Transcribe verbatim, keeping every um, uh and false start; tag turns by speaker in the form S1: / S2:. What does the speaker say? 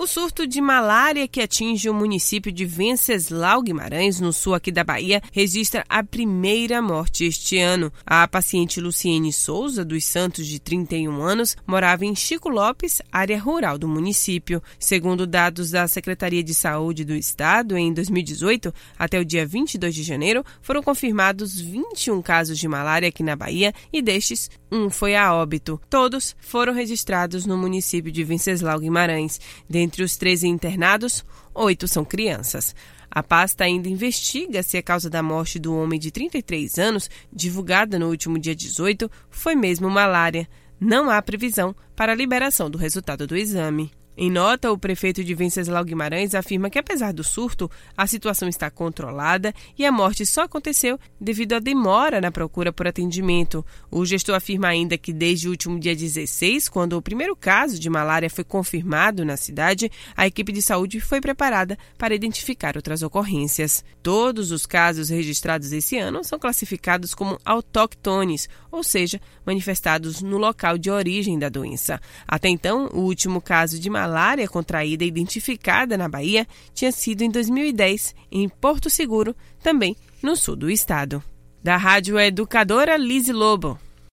S1: O surto de malária que atinge o município de Venceslau Guimarães, no sul aqui da Bahia, registra a primeira morte este ano. A paciente Luciene Souza dos Santos, de trinta e um anos, morava em Chico Lopes, área rural do município. Segundo dados da Secretaria de Saúde do Estado, em dois mil e dezoito, até o dia vinte e dois de janeiro, foram confirmados vinte e um casos de malária aqui na Bahia e destes, um foi a óbito. Todos foram registrados no município de Venceslau Guimarães. Dentre os treze internados, oito são crianças. A pasta ainda investiga se a causa da morte do homem de trinta e três anos, divulgada no último dia dezoito, foi mesmo malária. Não há previsão para a liberação do resultado do exame. Em nota, o prefeito de Venceslau Guimarães afirma que, apesar do surto, a situação está controlada e a morte só aconteceu devido à demora na procura por atendimento. O gestor afirma ainda que, desde o último dia dezesseis, quando o primeiro caso de malária foi confirmado na cidade, a equipe de saúde foi preparada para identificar outras ocorrências. Todos os casos registrados esse ano são classificados como autóctones, ou seja, manifestados no local de origem da doença. Até então, o último caso de malária malária contraída e identificada na Bahia tinha sido em dois mil e dez, em Porto Seguro, também no sul do estado. Da Rádio Educadora, Lise Lobo.